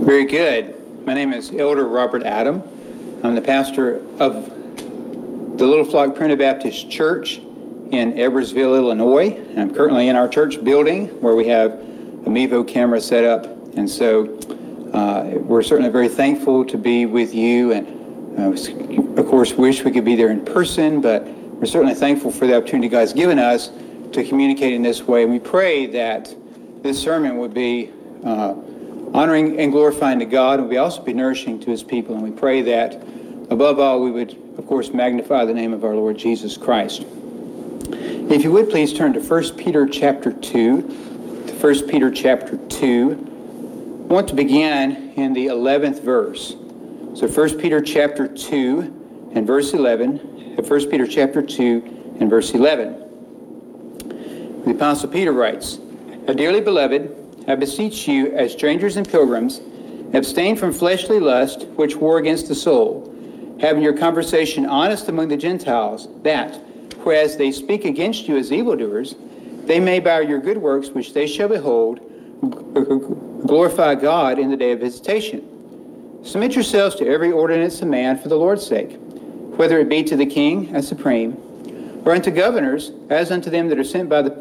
Very good. My name is Elder Robert Adam. I'm the pastor of the Little Flock Primitive Baptist Church in Edwardsville, Illinois. And I'm currently in our church building where we have a Mevo camera set up. And so we're certainly very thankful to be with you, and of course wish we could be there in person, but we're certainly thankful for the opportunity God's given us to communicate in this way. And we pray that this sermon would be honoring and glorifying to God, and we also be nourishing to his people. And we pray that above all we would, of course, magnify the name of our Lord Jesus Christ. If you would please turn to 1 Peter chapter 2. 1 Peter chapter 2. I want to begin in the 11th verse. So 1 Peter chapter 2 and verse 11. 1 Peter chapter 2 and verse 11. The Apostle Peter writes, "Dearly beloved, I beseech you, as strangers and pilgrims, abstain from fleshly lust which war against the soul, having your conversation honest among the Gentiles, that, whereas they speak against you as evildoers, they may by your good works which they shall behold, glorify God in the day of visitation. Submit yourselves to every ordinance of man for the Lord's sake, whether it be to the king as supreme, or unto governors, as unto them that are sent by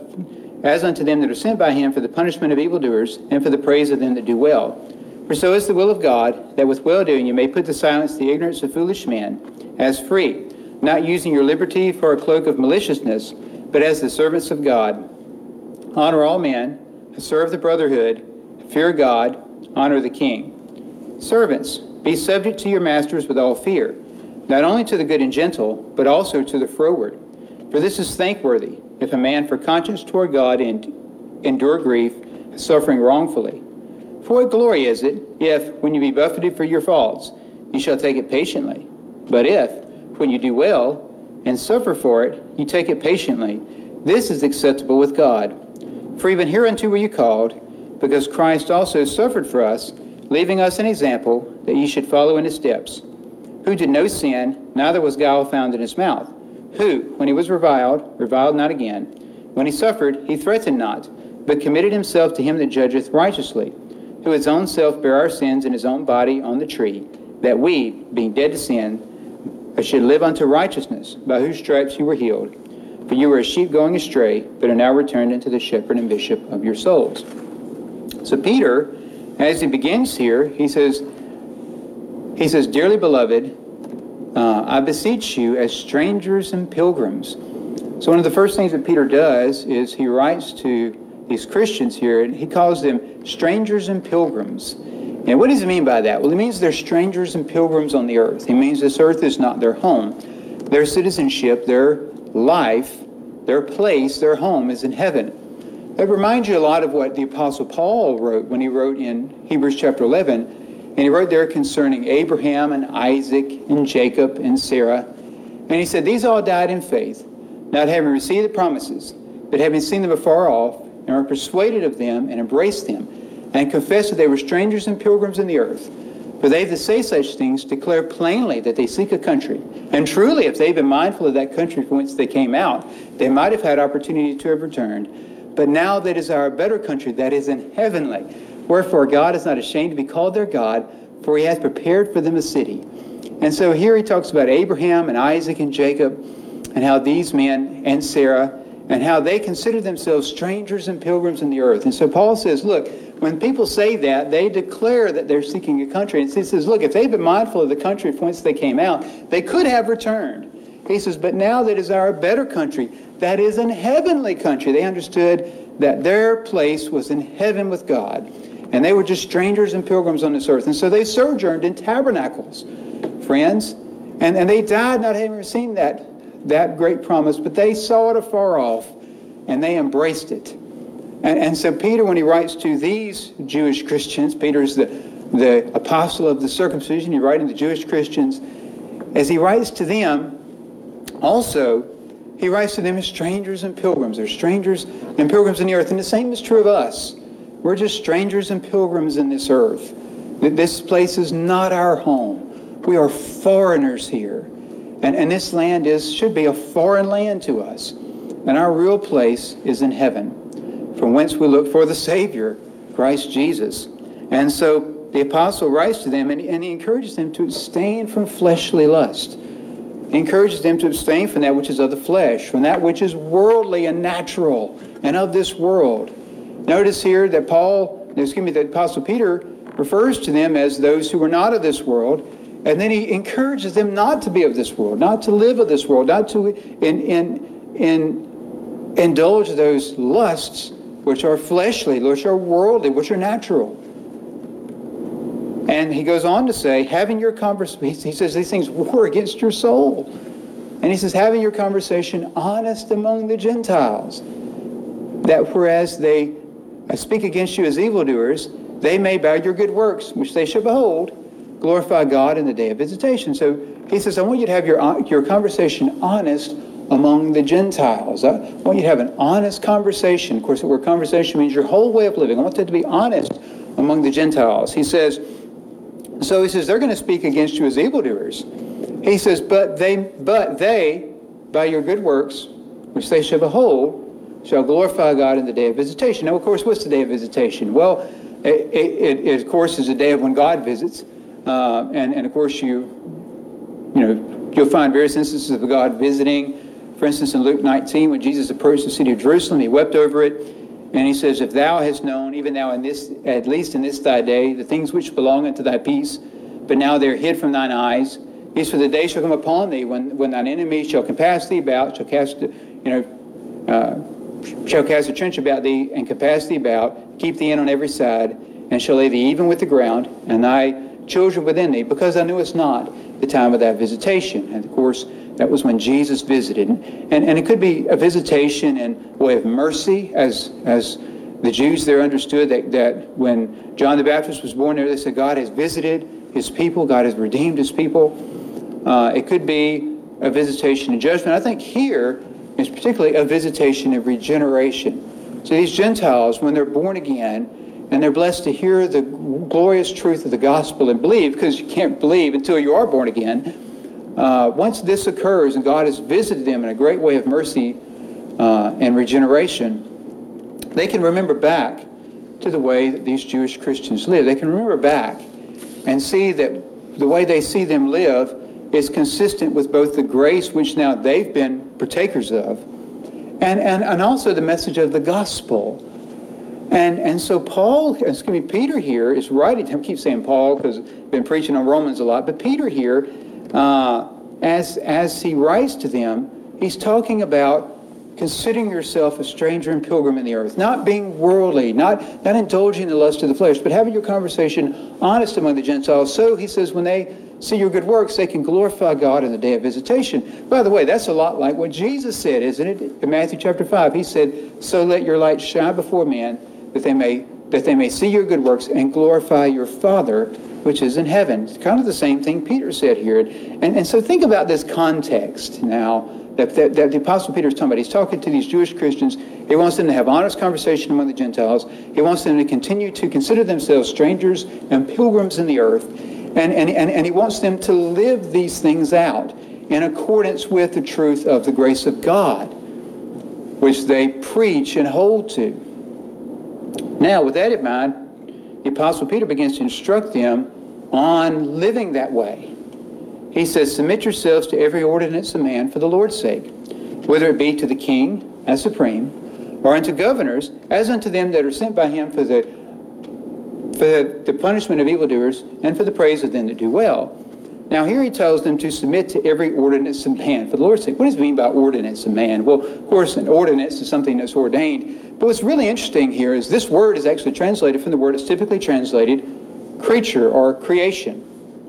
him for the punishment of evildoers, and for the praise of them that do well. For so is the will of God, that with well-doing you may put to silence the ignorance of foolish men, as free, not using your liberty for a cloak of maliciousness, but as the servants of God. Honor all men, serve the brotherhood, fear God, honor the king. Servants, be subject to your masters with all fear, not only to the good and gentle, but also to the froward. For this is thankworthy, if a man for conscience toward God endure grief, suffering wrongfully. For what glory is it, if, when you be buffeted for your faults, you shall take it patiently? But if, when you do well, and suffer for it, you take it patiently, this is acceptable with God. For even hereunto were you called, because Christ also suffered for us, leaving us an example, that ye should follow in his steps, who did no sin, neither was guile found in his mouth, who, when he was reviled not again. When he suffered, he threatened not, but committed himself to him that judgeth righteously, who his own self bare our sins in his own body on the tree, that we, being dead to sin, should live unto righteousness, by whose stripes you were healed. For you were as sheep going astray, but are now returned unto the shepherd and bishop of your souls." So Peter, as he begins here, he says, "Dearly beloved, I beseech you as strangers and pilgrims." So one of the first things that Peter does is he writes to these Christians here, and he calls them strangers and pilgrims. And what does he mean by that? Well, it means they're strangers and pilgrims on the earth. It means this earth is not their home. Their citizenship, their life, their place, their home is in heaven. It reminds you a lot of what the Apostle Paul wrote when he wrote in Hebrews chapter 11. And he wrote there concerning Abraham and Isaac and Jacob and Sarah. And he said, these all died in faith, not having received the promises, but having seen them afar off, and were persuaded of them and embraced them, and confessed that they were strangers and pilgrims in the earth. For they that say such things declare plainly that they seek a country. And truly, if they'd been mindful of that country from whence they came out, they might have had opportunity to have returned. But now they desire a better country, that is in heavenly. Wherefore God is not ashamed to be called their God, for he hath prepared for them a city. And so here he talks about Abraham and Isaac and Jacob, and how these men, and Sarah, and how they consider themselves strangers and pilgrims in the earth. And so Paul says, look, when people say that, they declare that they're seeking a country. And he says, look, if they've been mindful of the country from whence they came out, they could have returned. He says, but now they desire a better country, that is an heavenly country. They understood that their place was in heaven with God. And they were just strangers and pilgrims on this earth. And so they sojourned in tabernacles, friends. And they died not having seen that great promise, but they saw it afar off, and they embraced it. And so Peter, when he writes to these Jewish Christians, Peter is the apostle of the circumcision, he's writing to Jewish Christians. As he writes to them, also, he writes to them as strangers and pilgrims. They're strangers and pilgrims in the earth. And the same is true of us. We're just strangers and pilgrims in this earth. This place is not our home. We are foreigners here. And this land should be a foreign land to us. And our real place is in heaven, from whence we look for the Savior, Christ Jesus. And so the apostle writes to them, and he encourages them to abstain from fleshly lust. He encourages them to abstain from that which is of the flesh, from that which is worldly and natural and of this world. Notice here that the apostle Peter refers to them as those who are not of this world, and then he encourages them not to be of this world, not to live of this world, not to indulge those lusts which are fleshly, which are worldly, which are natural. And he goes on to say, having your conversation, he says these things war against your soul. And he says, having your conversation honest among the Gentiles, that whereas they speak against you as evildoers, they may by your good works, which they shall behold, glorify God in the day of visitation. So he says, I want you to have your conversation honest among the Gentiles. I want you to have an honest conversation. Of course, the word conversation means your whole way of living. I want that to be honest among the Gentiles. He says, they're going to speak against you as evildoers. He says, but they, by your good works, which they shall behold, shall glorify God in the day of visitation. Now, of course, what's the day of visitation? Well, it of course, is the day of when God visits. And of course, you'll find various instances of God visiting. For instance, in Luke 19, when Jesus approached the city of Jerusalem, he wept over it. And he says, if thou hast known, even now in this, at least in this thy day, the things which belong unto thy peace, but now they're hid from thine eyes. He says, for the day shall come upon thee when thine enemy shall compass thee about, shall cast a trench about thee, and compass thee about, keep thee in on every side, and shall lay thee even with the ground, and thy children within thee, because thou knewest not the time of that visitation. And of course, that was when Jesus visited. And it could be a visitation in way of mercy, as the Jews there understood that when John the Baptist was born there, they said God has visited his people, God has redeemed his people. It could be a visitation in judgment. I think here is particularly a visitation of regeneration. So these Gentiles, when they're born again, and they're blessed to hear the glorious truth of the gospel and believe, because you can't believe until you are born again. Once this occurs and God has visited them in a great way of mercy and regeneration, they can remember back to the way that these Jewish Christians live. They can remember back and see that the way they see them live is consistent with both the grace which now they've been partakers of and also the message of the gospel. And so Peter here is writing, I keep saying Paul because I've been preaching on Romans a lot, but Peter here, as he writes to them, he's talking about considering yourself a stranger and pilgrim in the earth, not being worldly, not indulging the lust of the flesh, but having your conversation honest among the Gentiles. So he says when they see your good works, they can glorify God in the day of visitation. By the way, that's a lot like what Jesus said, isn't it? In Matthew chapter 5, he said, so let your light shine before men, that they may see your good works and glorify your Father which is in heaven. It's kind of the same thing Peter said here. And so think about this context now that the Apostle Peter is talking about. He's talking to these Jewish Christians. He wants them to have honest conversation among the Gentiles. He wants them to continue to consider themselves strangers and pilgrims in the earth. And he wants them to live these things out in accordance with the truth of the grace of God, which they preach and hold to. Now, with that in mind, the Apostle Peter begins to instruct them on living that way. He says, submit yourselves to every ordinance of man for the Lord's sake, whether it be to the king as supreme, or unto governors, as unto them that are sent by him for the punishment of evildoers, and for the praise of them that do well. Now here he tells them to submit to every ordinance of man for the Lord's sake. What does it mean by ordinance of man? Well, of course, an ordinance is something that's ordained. But what's really interesting here is this word is actually translated from the word that's typically translated creature or creation.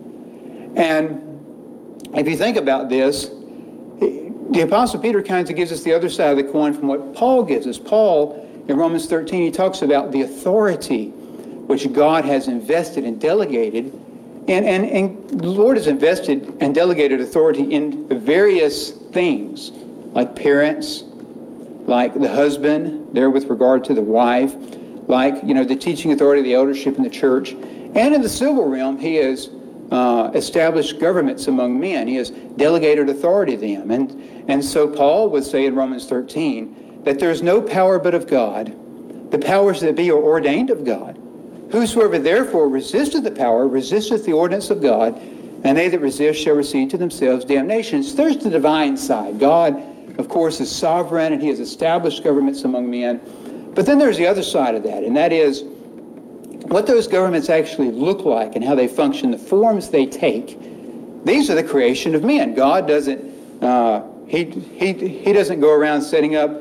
And if you think about this, the Apostle Peter kind of gives us the other side of the coin from what Paul gives us. Paul, in Romans 13, he talks about the authority which God has invested and delegated. And the Lord has invested and delegated authority in various things, like parents, like the husband, there with regard to the wife, like, the teaching authority of the eldership in the church. And in the civil realm, he has established governments among men. He has delegated authority to them. And so Paul would say in Romans 13 that there is no power but of God. The powers that be are ordained of God. Whosoever therefore resisteth the power, resisteth the ordinance of God, and they that resist shall receive to themselves damnation. So there's the divine side. God, of course, is sovereign, and he has established governments among men. But then there's the other side of that, and that is what those governments actually look like and how they function, the forms they take. These are the creation of men. God doesn't, he doesn't go around setting up,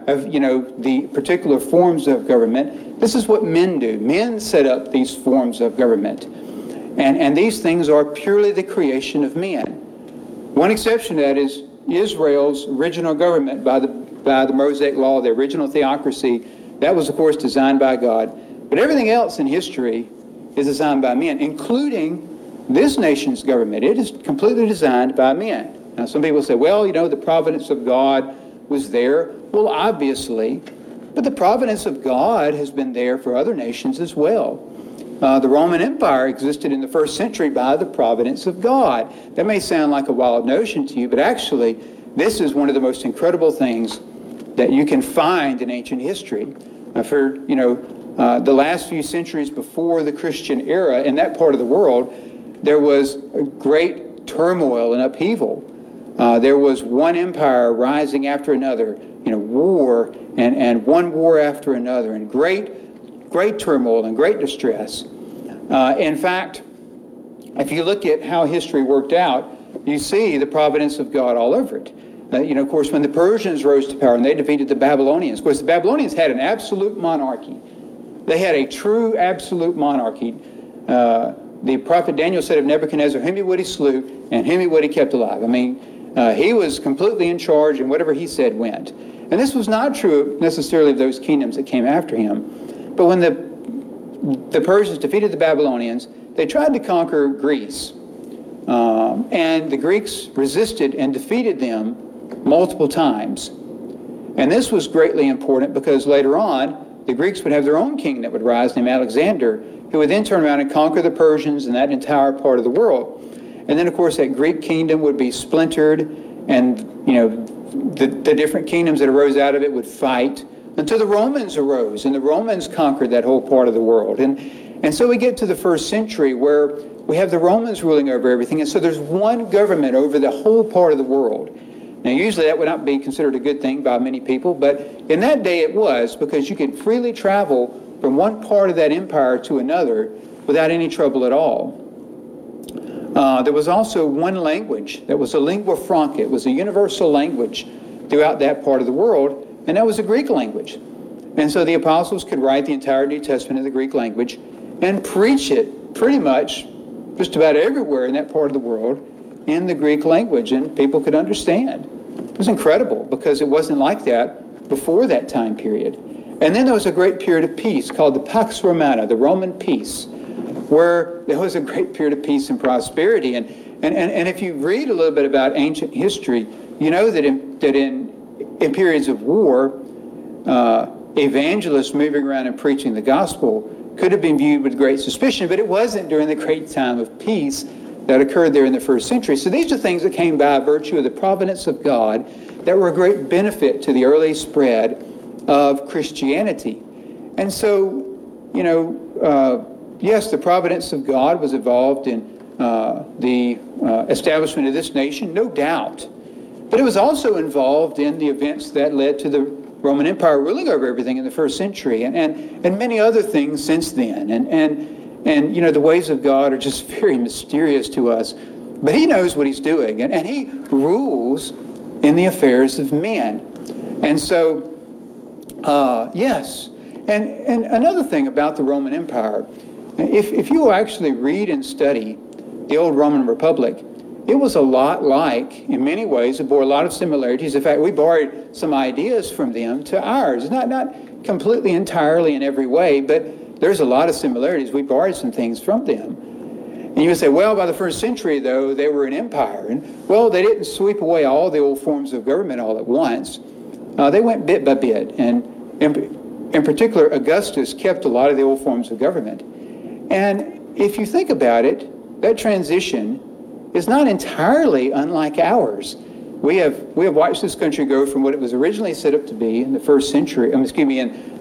the particular forms of government. This is what men do. Men set up these forms of government. And these things are purely the creation of men. One exception to that is Israel's original government by the Mosaic Law, the original theocracy. That was, of course, designed by God. But everything else in history is designed by men, including this nation's government. It is completely designed by men. Now, some people say, well, the providence of God was there. Well, obviously. But the providence of God has been there for other nations as well. The Roman Empire existed in the first century by the providence of God. That may sound like a wild notion to you, but actually, this is one of the most incredible things that you can find in ancient history. For the last few centuries before the Christian era, in that part of the world, there was a great turmoil and upheaval. There was one empire rising after another, war and one war after another, and great turmoil and great distress. In fact, if you look at how history worked out, you see the providence of God all over it. Of course, when the Persians rose to power and they defeated the Babylonians, of course, the Babylonians had an absolute monarchy. They had a true absolute monarchy. The prophet Daniel said of Nebuchadnezzar, whom he would he slew, and whom he would he kept alive. He was completely in charge, and whatever he said went. And this was not true necessarily of those kingdoms that came after him. But when the Persians defeated the Babylonians, they tried to conquer Greece. And the Greeks resisted and defeated them multiple times. And this was greatly important because later on, the Greeks would have their own king that would rise named Alexander, who would then turn around and conquer the Persians and that entire part of the world. And then, of course, that Greek kingdom would be splintered, and, the different kingdoms that arose out of it would fight until the Romans arose, and the Romans conquered that whole part of the world. And so we get to the first century where we have the Romans ruling over everything, and so there's one government over the whole part of the world. Now, usually that would not be considered a good thing by many people, but in that day it was, because you could freely travel from one part of that empire to another without any trouble at all. There was also one language that was a lingua franca. It was a universal language throughout that part of the world, and that was the Greek language. And so the apostles could write the entire New Testament in the Greek language and preach it pretty much just about everywhere in that part of the world in the Greek language, and people could understand. It was incredible because it wasn't like that before that time period. And then there was a great period of peace called the Pax Romana, the Roman peace, where there was a great period of peace and prosperity. And if you read a little bit about ancient history, you know that in periods of war, evangelists moving around and preaching the gospel could have been viewed with great suspicion, but it wasn't during the great time of peace that occurred there in the first century. So these are things that came by virtue of the providence of God that were a great benefit to the early spread of Christianity. And so, yes, the providence of God was involved in the establishment of this nation, no doubt. But it was also involved in the events that led to the Roman Empire ruling over everything in the first century, and many other things since then. And the ways of God are just very mysterious to us. But he knows what he's doing, and he rules in the affairs of men. And so, yes. And another thing about the Roman Empire, if you will actually read and study the old Roman Republic, it was a lot like, in many ways, it bore a lot of similarities. In fact, we borrowed some ideas from them to ours. Not completely entirely in every way, but there's a lot of similarities. We borrowed some things from them. And you would say, well, by the first century, though, they were an empire. And, well, they didn't sweep away all the old forms of government all at once. They went bit by bit. And in particular, Augustus kept a lot of the old forms of government. And if you think about it, that transition is not entirely unlike ours. We have watched this country go from what it was originally set up to be in the first century, in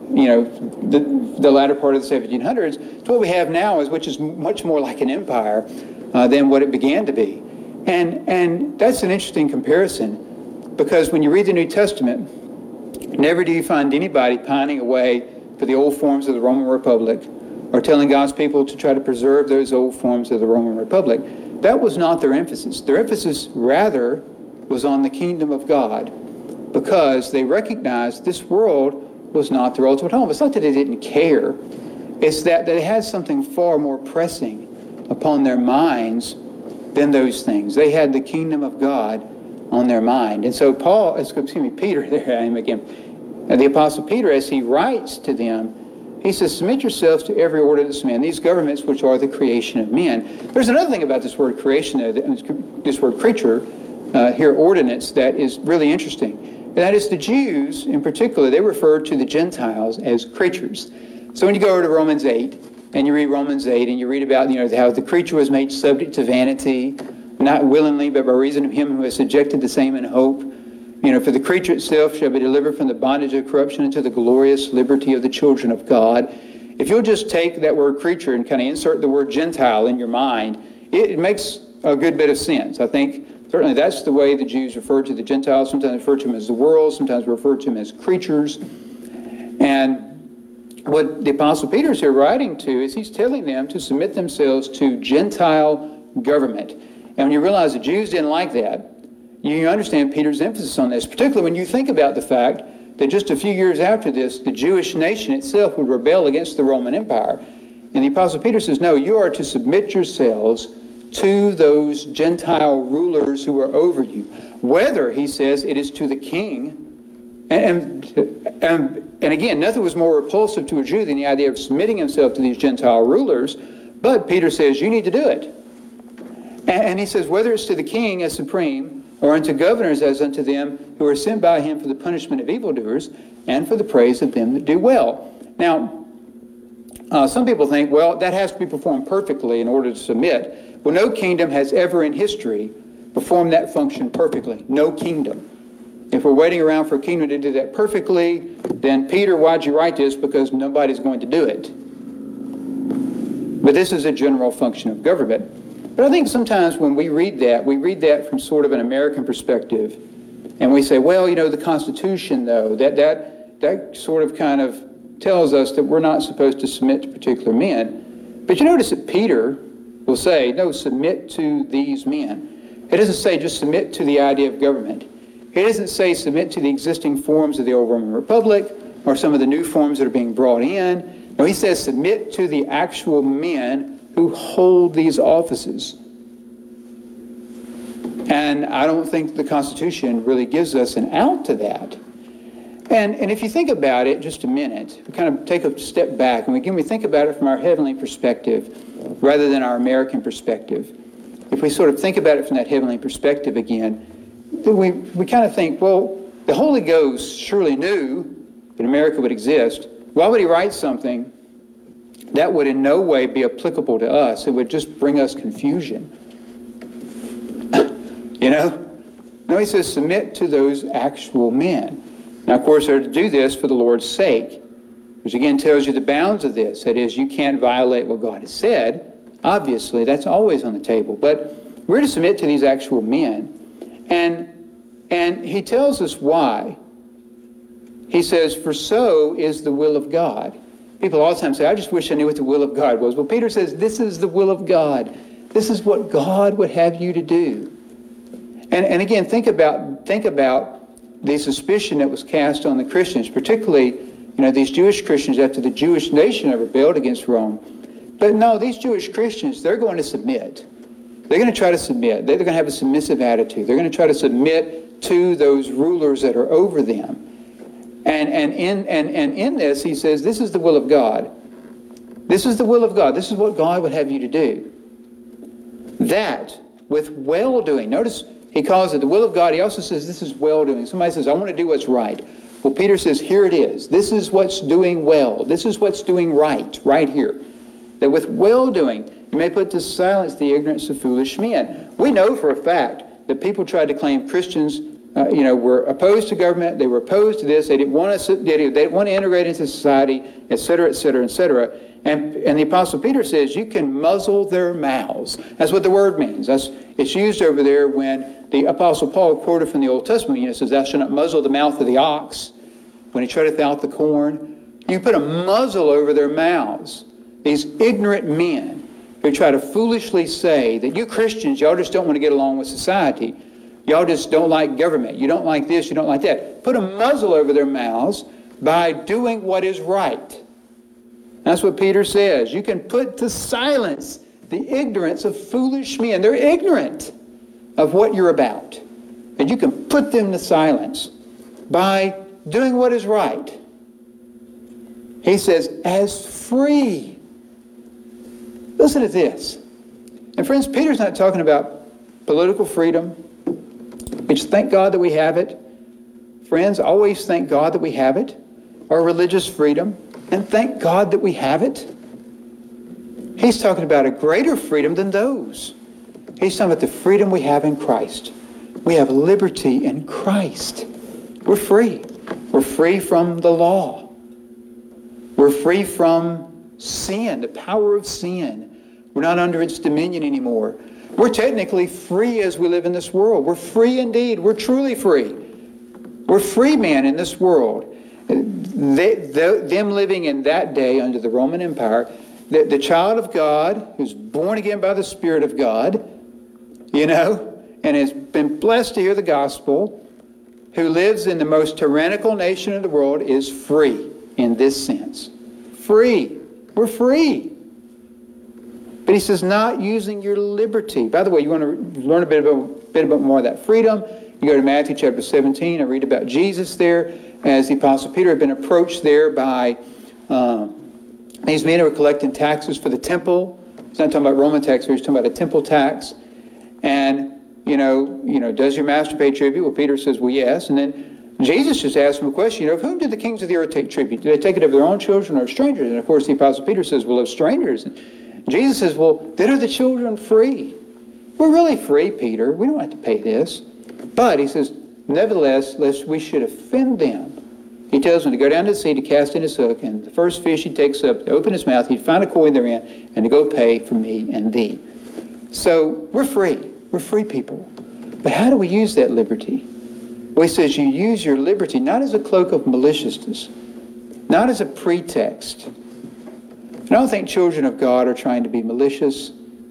the latter part of the 1700s, to what we have now, which is much more like an empire than what it began to be. And that's an interesting comparison, because when you read the New Testament, never do you find anybody pining away for the old forms of the Roman Republic or telling God's people to try to preserve those old forms of the Roman Republic. That was not their emphasis. Their emphasis, rather, was on the kingdom of God, because they recognized this world was not their ultimate home. It's not that they didn't care. It's that they had something far more pressing upon their minds than those things. They had the kingdom of God on their mind. And so Peter, there I am again. The Apostle Peter, as he writes to them, he says, submit yourselves to every ordinance of man, these governments which are the creation of men. There's another thing about this word creation, this word creature, here, ordinance, that is really interesting. And that is, the Jews, in particular, they refer to the Gentiles as creatures. So when you go over to Romans 8, and you read Romans 8, and you read about, how the creature was made subject to vanity, not willingly, but by reason of him who has subjected the same in hope. For the creature itself shall be delivered from the bondage of corruption into the glorious liberty of the children of God. If you'll just take that word creature and kind of insert the word Gentile in your mind, it makes a good bit of sense. I think certainly that's the way the Jews refer to the Gentiles. Sometimes refer to them as the world, sometimes refer to them as creatures. And what the Apostle Peter is here writing to is he's telling them to submit themselves to Gentile government. And when you realize the Jews didn't like that, you understand Peter's emphasis on this, particularly when you think about the fact that just a few years after this, the Jewish nation itself would rebel against the Roman Empire. And the Apostle Peter says, no, you are to submit yourselves to those Gentile rulers who are over you. Whether, he says, it is to the king. And again, nothing was more repulsive to a Jew than the idea of submitting himself to these Gentile rulers. But Peter says, you need to do it. And he says, whether it's to the king as supreme, or unto governors as unto them who are sent by him for the punishment of evildoers, and for the praise of them that do well. Now, some people think, well, that has to be performed perfectly in order to submit. Well, no kingdom has ever in history performed that function perfectly. No kingdom. If we're waiting around for a kingdom to do that perfectly, then Peter, why'd you write this? Because nobody's going to do it. But this is a general function of government. But I think sometimes when we read that from sort of an American perspective, and we say, well, the Constitution, though, that sort of kind of tells us that we're not supposed to submit to particular men. But you notice that Peter will say, no, submit to these men. It doesn't say just submit to the idea of government. It doesn't say submit to the existing forms of the old Roman Republic or some of the new forms that are being brought in. No, he says submit to the actual men who hold these offices. And I don't think the Constitution really gives us an out to that. And if you think about it just a minute, we kind of take a step back and we think about it from our heavenly perspective rather than our American perspective. If we sort of think about it from that heavenly perspective again, then we kind of think, well, the Holy Ghost surely knew that America would exist. Why would he write something that would in no way be applicable to us? It would just bring us confusion. No, he says, submit to those actual men. Now, of course, they're to do this for the Lord's sake, which again tells you the bounds of this. That is, you can't violate what God has said. Obviously, that's always on the table. But we're to submit to these actual men. And he tells us why. He says, for so is the will of God. People all the time say, I just wish I knew what the will of God was. Well, Peter says, this is the will of God. This is what God would have you to do. And again, think about the suspicion that was cast on the Christians, particularly, these Jewish Christians after the Jewish nation had rebelled against Rome. But no, these Jewish Christians, they're going to submit. They're going to try to submit. They're going to have a submissive attitude. They're going to try to submit to those rulers that are over them. And in this, he says, this is the will of God. This is the will of God. This is what God would have you to do. That with well-doing. Notice he calls it the will of God. He also says this is well-doing. Somebody says, I want to do what's right. Well, Peter says, here it is. This is what's doing well. This is what's doing right here. That with well-doing, you may put to silence the ignorance of foolish men. We know for a fact that people tried to claim Christians were opposed to government. They were opposed to this. They didn't want to integrate into society, et cetera, et cetera, et cetera. And the Apostle Peter says you can muzzle their mouths. That's what the word means. It's used over there when the Apostle Paul quoted from the Old Testament. It says, "Thou shalt not muzzle the mouth of the ox when he treadeth out the corn." You put a muzzle over their mouths. These ignorant men who try to foolishly say that you Christians, y'all just don't want to get along with society. Y'all just don't like government. You don't like this, you don't like that. Put a muzzle over their mouths by doing what is right. That's what Peter says. You can put to silence the ignorance of foolish men. They're ignorant of what you're about. And you can put them to silence by doing what is right. He says, as free. Listen to this. And friends, Peter's not talking about political freedom, which thank God that we have it. Friends, always thank God that we have it. Or religious freedom, and thank God that we have it. He's talking about a greater freedom than those. He's talking about the freedom we have in Christ. We have liberty in Christ. We're free. We're free from the law. We're free from sin, the power of sin. We're not under its dominion anymore. We're technically free as we live in this world. We're free indeed. We're truly free. We're free men in this world. Them living in that day under the Roman Empire, the child of God who's born again by the Spirit of God, and has been blessed to hear the gospel, who lives in the most tyrannical nation in the world, is free in this sense. Free. We're free. But he says, not using your liberty. By the way, you want to learn a bit about more of that freedom, you go to Matthew chapter 17 and read about Jesus there, as the Apostle Peter had been approached there by these men who were collecting taxes for the temple. He's not talking about Roman tax here, he's talking about a temple tax. And, does your master pay tribute? Well, Peter says, well, yes. And then Jesus just asked him a question, of whom did the kings of the earth take tribute? Did they take it of their own children or strangers? And of course, the Apostle Peter says, well, of strangers. And Jesus says, well, then are the children free? We're really free, Peter. We don't have to pay this. But, he says, nevertheless, lest we should offend them. He tells them to go down to the sea to cast in his hook, and the first fish he takes up, to open his mouth, he'd find a coin therein, and to go pay for me and thee. So, we're free. We're free people. But how do we use that liberty? Well, he says you use your liberty not as a cloak of maliciousness, not as a pretext. And I don't think children of God are trying to be malicious.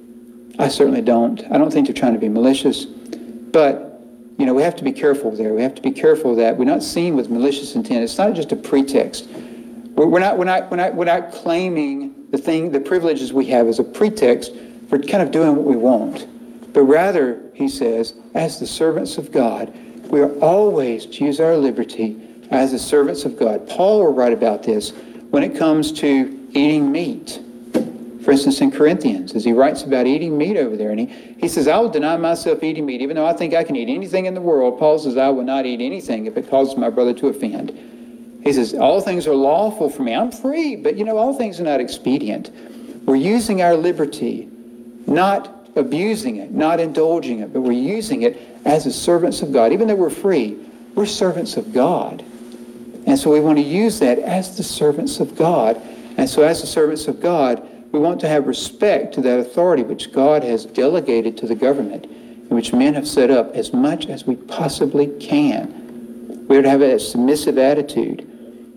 I certainly don't. I don't think they're trying to be malicious. But we have to be careful there. We have to be careful that we're not seen with malicious intent. It's not just a pretext. We're not claiming the privileges we have as a pretext for kind of doing what we want. But rather, he says, as the servants of God, we are always to use our liberty as the servants of God. Paul will write about this when it comes to eating meat. For instance, in Corinthians, as he writes about eating meat over there, and he says, I will deny myself eating meat, even though I think I can eat anything in the world. Paul says, I will not eat anything if it causes my brother to offend. He says, all things are lawful for me. I'm free, but all things are not expedient. We're using our liberty, not abusing it, not indulging it, but we're using it as the servants of God. Even though we're free, we're servants of God. And so we want to use that as the servants of God. And so as the servants of God, we want to have respect to that authority which God has delegated to the government, and which men have set up as much as we possibly can. We are to have a submissive attitude.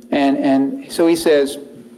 And so he says,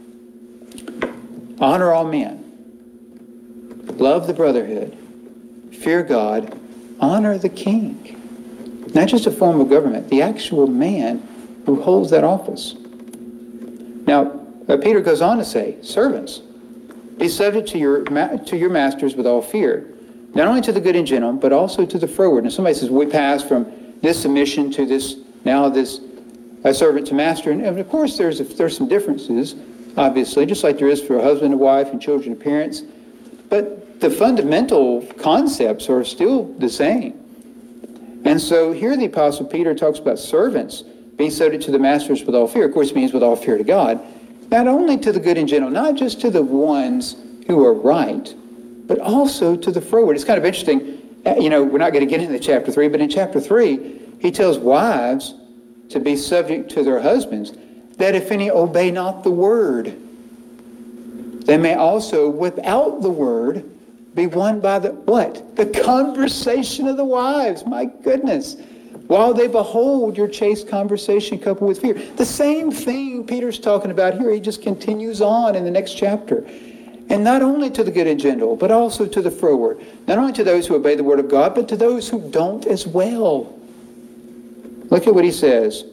honor all men. Love the brotherhood. Fear God. Honor the king. Not just a form of government, the actual man who holds that office. Now, Peter goes on to say, servants, be subject to your masters with all fear, not only to the good and gentle, but also to the froward. And somebody says, we pass from this submission to this servant to master. And of course, there's some differences, obviously, just like there is for a husband and wife and children and parents. But the fundamental concepts are still the same. And so here the Apostle Peter talks about servants being subject to the masters with all fear. Of course, it means with all fear to God. Not only to the good and gentle, not just to the ones who are right, but also to the froward. It's kind of interesting. We're not going to get into chapter 3, but in chapter 3, He tells wives to be subject to their husbands, that if any obey not the word, they may also, without the word, be won by the what? The conversation of the wives. My goodness. While they behold your chaste conversation coupled with fear. The same thing Peter's talking about here. He just continues on in the next chapter. And not only to the good and gentle, but also to the froward. Not only to those who obey the word of God, but to those who don't as well. Look at what he says.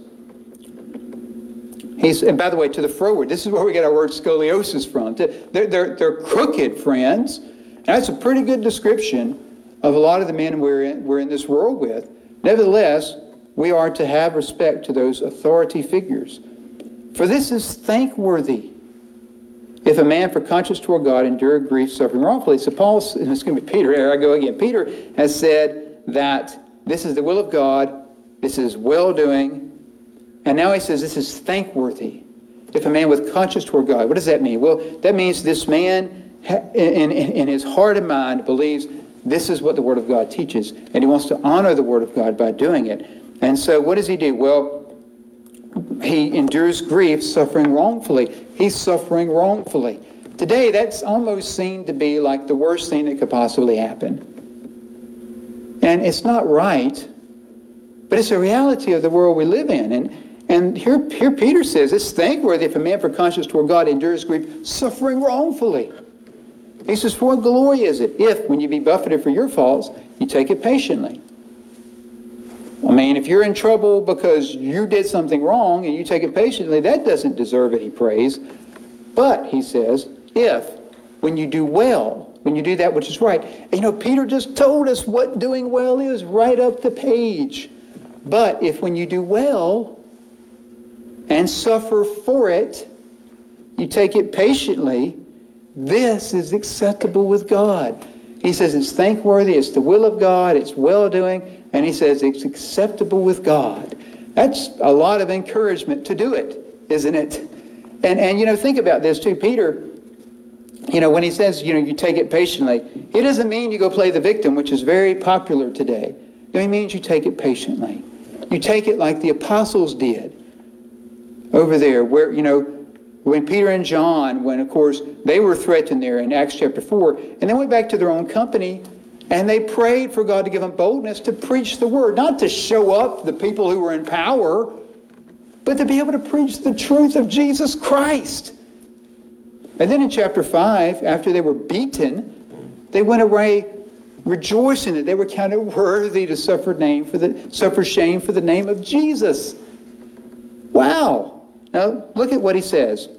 And by the way, to the froward, this is where we get our word scoliosis from. They're crooked, friends. And that's a pretty good description of a lot of the men we're in this world with. Nevertheless, we are to have respect to those authority figures. For this is thankworthy, if a man for conscience toward God endure grief suffering wrongfully. So Paul, and it's going to be Peter, here I go again. Peter has said that this is the will of God, this is well-doing, and now he says this is thankworthy, if a man with conscience toward God. What does that mean? Well, that means this man in his heart and mind believes this is what the Word of God teaches, and he wants to honor the Word of God by doing it. And so what does he do? Well, he endures grief suffering wrongfully. He's suffering wrongfully. Today, that's almost seen to be like the worst thing that could possibly happen. And it's not right, but it's a reality of the world we live in. And here Peter says, it's thankworthy if a man for conscience toward God endures grief suffering wrongfully. He says, for what glory is it if, when you be buffeted for your faults, you take it patiently? I mean, if you're in trouble because you did something wrong and you take it patiently, that doesn't deserve any praise. But, he says, if, when you do well, when you do that which is right. And, you know, Peter just told us what doing well is right up the page. But if when you do well and suffer for it, you take it patiently, this is acceptable with God. He says it's thankworthy, it's the will of God, it's well-doing, and he says it's acceptable with God. That's a lot of encouragement to do it, isn't it? And you know, think about this too. Peter, you know, when he says, you know, you take it patiently, it doesn't mean you go play the victim, which is very popular today. It means you take it patiently. You take it like the apostles did over there, where, you know, when Peter and John, when, of course, they were threatened there in Acts chapter 4, and they went back to their own company, and they prayed for God to give them boldness to preach the word, not to show up the people who were in power, but to be able to preach the truth of Jesus Christ. And then in chapter 5, after they were beaten, they went away rejoicing that they were counted worthy to suffer shame for the name of Jesus. Wow. Now, look at what he says.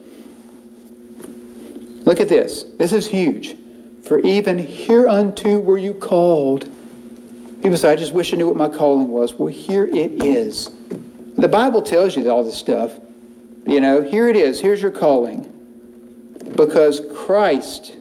Look at this. This is huge. For even hereunto were you called. People say, I just wish I knew what my calling was. Well, here it is. The Bible tells you all this stuff. You know, here it is. Here's your calling. Because Christ,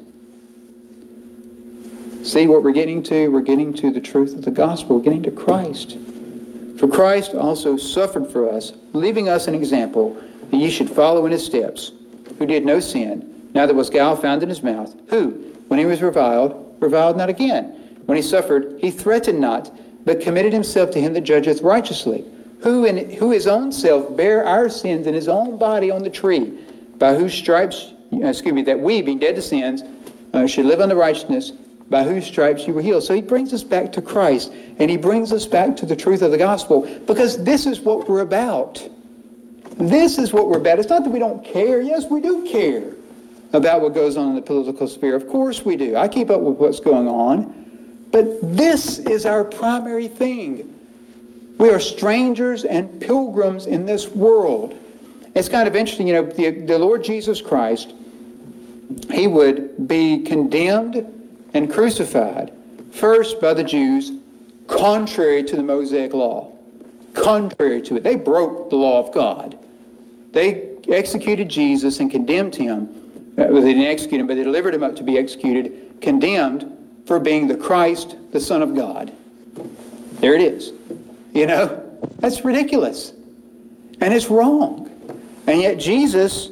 see what we're getting to? We're getting to the truth of the gospel. We're getting to Christ. For Christ also suffered for us, leaving us an example that ye should follow in his steps, who did no sin, neither was guile found in his mouth, who, when he was reviled not again. When he suffered, he threatened not, but committed himself to him that judgeth righteously, who his own self bare our sins in his own body on the tree, by whose stripes, that we, being dead to sins, should live unto righteousness, by whose stripes you were healed. So he brings us back to Christ, and he brings us back to the truth of the gospel, because this is what we're about. This is what we're about. It's not that we don't care. Yes, we do care about what goes on in the political sphere. Of course we do. I keep up with what's going on. But this is our primary thing. We are strangers and pilgrims in this world. It's kind of interesting, you know, the Lord Jesus Christ, he would be condemned and crucified, first by the Jews, contrary to the Mosaic law. Contrary to it. They broke the law of God. They executed Jesus and condemned him. Well, they didn't execute him, but they delivered him up to be executed, condemned for being the Christ, the Son of God. There it is. You know, that's ridiculous. And it's wrong. And yet Jesus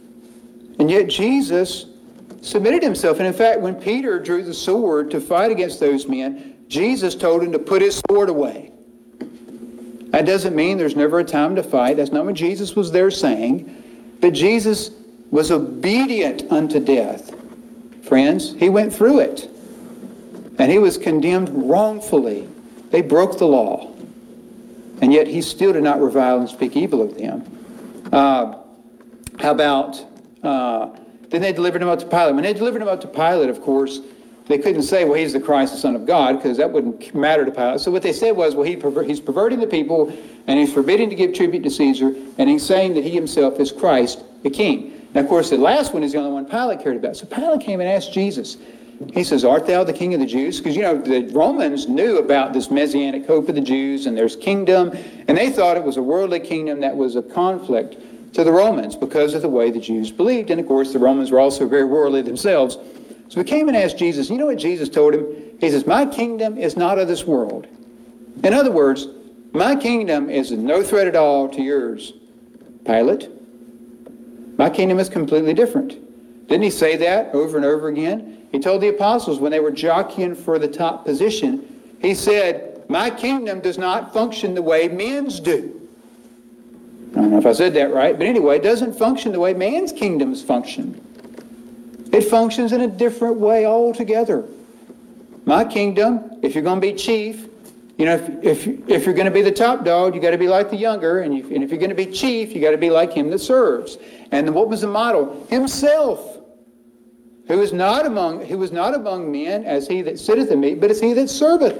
submitted himself. And in fact, when Peter drew the sword to fight against those men, Jesus told him to put his sword away. That doesn't mean there's never a time to fight. That's not what Jesus was there saying. But Jesus was obedient unto death. Friends, he went through it. And he was condemned wrongfully. They broke the law. And yet he still did not revile and speak evil of them. How about, then they delivered him up to Pilate. When they delivered him up to Pilate, of course, they couldn't say, well, he's the Christ, the Son of God, because that wouldn't matter to Pilate. So what they said was, well, he's perverting the people, and he's forbidding to give tribute to Caesar, and he's saying that he himself is Christ, the King. Now, of course, the last one is the only one Pilate cared about. So Pilate came and asked Jesus. He says, art thou the King of the Jews? Because, the Romans knew about this Messianic hope of the Jews, and there's kingdom, and they thought it was a worldly kingdom that was a conflict to the Romans because of the way the Jews believed. And, of course, the Romans were also very worldly themselves. So he came and asked Jesus. You know what Jesus told him? He says, my kingdom is not of this world. In other words, my kingdom is no threat at all to yours, Pilate. My kingdom is completely different. Didn't he say that over and over again? He told the apostles when they were jockeying for the top position, he said, my kingdom does not function the way men's do. I don't know if I said that right, but anyway, it doesn't function the way man's kingdoms function. It functions in a different way altogether. My kingdom, if you're going to be chief, if you're going to be the top dog, you got to be like the younger, and if you're going to be chief, you got to be like him that serves. And what was the model? Himself, who was not among men as he that sitteth at meat, but as he that serveth.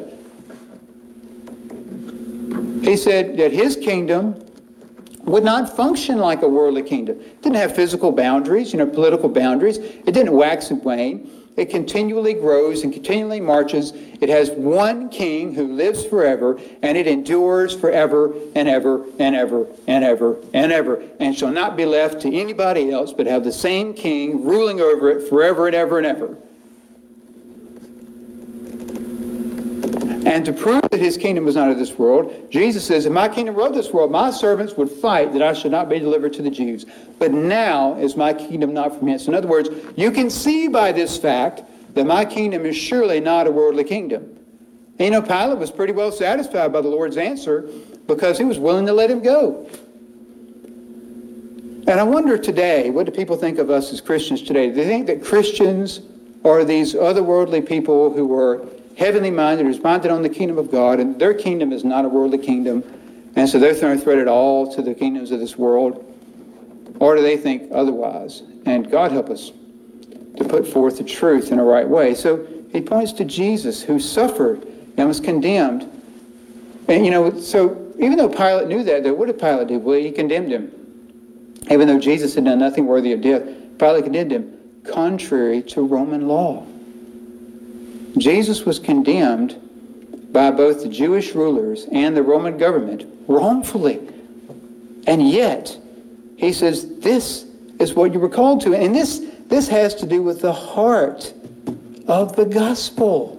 He said that his kingdom would not function like a worldly kingdom. It didn't have physical boundaries, political boundaries. It didn't wax and wane. It continually grows and continually marches. It has one king who lives forever, and it endures forever and ever and ever and ever and ever, and shall not be left to anybody else, but have the same king ruling over it forever and ever and ever. And to prove that his kingdom was not of this world, Jesus says, if my kingdom were of this world, my servants would fight that I should not be delivered to the Jews. But now is my kingdom not from hence. In other words, you can see by this fact that my kingdom is surely not a worldly kingdom. And Pilate was pretty well satisfied by the Lord's answer because he was willing to let him go. And I wonder today, what do people think of us as Christians today? Do they think that Christians are these otherworldly people who are heavenly minded, who's minded on the kingdom of God, and their kingdom is not a worldly kingdom, and so they're throwing threat at all to the kingdoms of this world? Or do they think otherwise? And God help us to put forth the truth in a right way. So he points to Jesus, who suffered and was condemned. And, so even though Pilate knew that, what did Pilate do? Well, he condemned him. Even though Jesus had done nothing worthy of death, Pilate condemned him contrary to Roman law. Jesus was condemned by both the Jewish rulers and the Roman government wrongfully. And yet, he says, this is what you were called to. And this has to do with the heart of the gospel.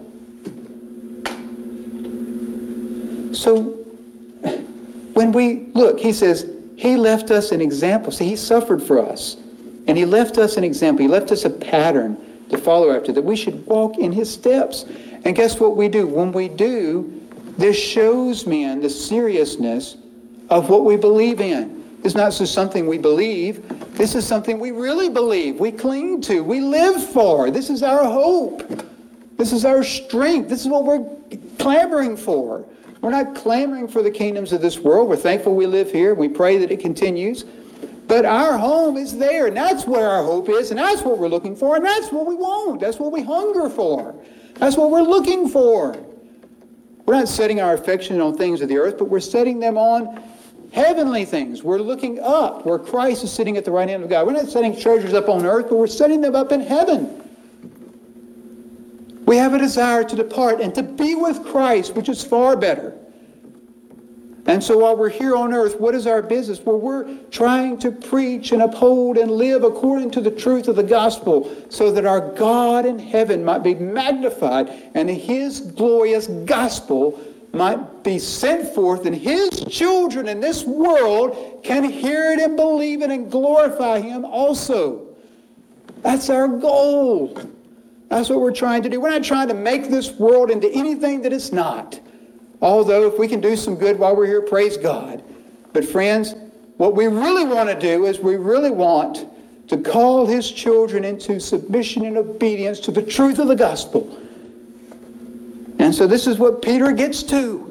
So, when we look, he says, he left us an example. See, he suffered for us. And he left us an example. He left us a pattern to follow after, that we should walk in his steps. And guess what we do? When we do, this shows men the seriousness of what we believe in. It's not just something we believe. This is something we really believe. We cling to. We live for. This is our hope. This is our strength. This is what we're clamoring for. We're not clamoring for the kingdoms of this world. We're thankful we live here. We pray that it continues. But our home is there, and that's where our hope is, and that's what we're looking for, and that's what we want. That's what we hunger for. That's what we're looking for. We're not setting our affection on things of the earth, but we're setting them on heavenly things. We're looking up where Christ is sitting at the right hand of God. We're not setting treasures up on earth, but we're setting them up in heaven. We have a desire to depart and to be with Christ, which is far better. And so while we're here on earth, what is our business? Well, we're trying to preach and uphold and live according to the truth of the gospel so that our God in heaven might be magnified and his glorious gospel might be sent forth, and his children in this world can hear it and believe it and glorify him also. That's our goal. That's what we're trying to do. We're not trying to make this world into anything that it's not. Although if we can do some good while we're here, praise God. But friends, what we really want to do is we really want to call his children into submission and obedience to the truth of the gospel. And so this is what Peter gets to.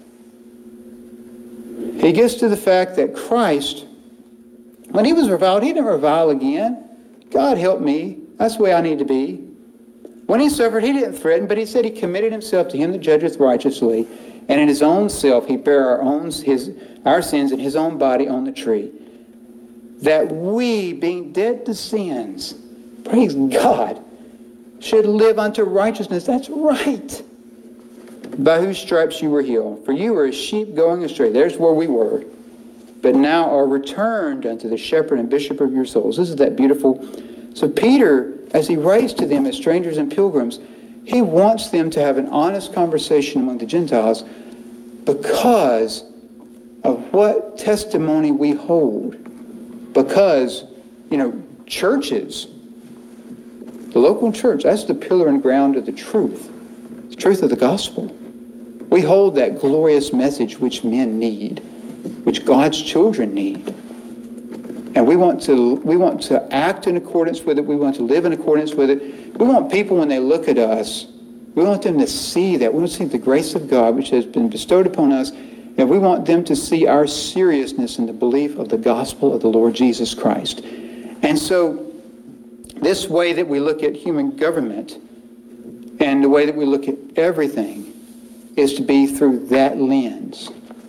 He gets to the fact that Christ, when he was reviled, he didn't revile again. God help me. That's the way I need to be. When he suffered, he didn't threaten, but he said he committed himself to him that judgeth righteously. And in his own self, he bare our sins in his own body on the tree. That we, being dead to sins, praise God, should live unto righteousness. That's right. By whose stripes you were healed. For you were as sheep going astray. There's where we were. But now are returned unto the shepherd and bishop of your souls. This is that beautiful. So Peter, as he writes to them as strangers and pilgrims, he wants them to have an honest conversation among the Gentiles because of what testimony we hold. Because, churches, the local church, that's the pillar and ground of the truth of the gospel. We hold that glorious message which men need, which God's children need. And we want to act in accordance with it. We want to live in accordance with it. We want people, when they look at us, we want them to see that. We want to see the grace of God which has been bestowed upon us. And we want them to see our seriousness in the belief of the gospel of the Lord Jesus Christ. And so this way that we look at human government and the way that we look at everything is to be through that lens.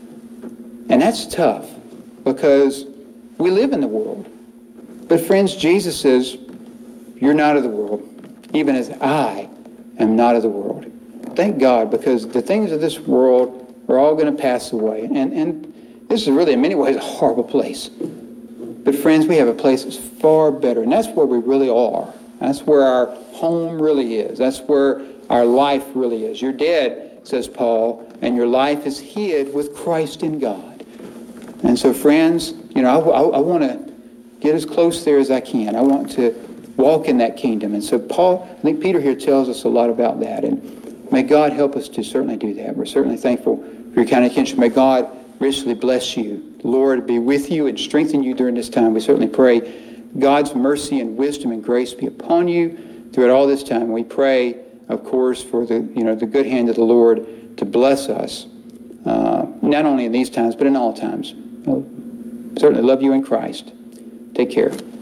And that's tough because we live in the world. But friends, Jesus says, you're not of the world, even as I am not of the world. Thank God, because the things of this world are all going to pass away. And this is really, in many ways, a horrible place. But friends, we have a place that's far better. And that's where we really are. That's where our home really is. That's where our life really is. You're dead, says Paul, and your life is hid with Christ in God. And so, friends, I want to get as close there as I can. I want to walk in that kingdom. And so I think Peter here tells us a lot about that. And may God help us to certainly do that. We're certainly thankful for your kind attention. May God richly bless you. The Lord be with you and strengthen you during this time. We certainly pray God's mercy and wisdom and grace be upon you throughout all this time. We pray, of course, for the good hand of the Lord to bless us, not only in these times, but in all times. Certainly love you in Christ. Take care.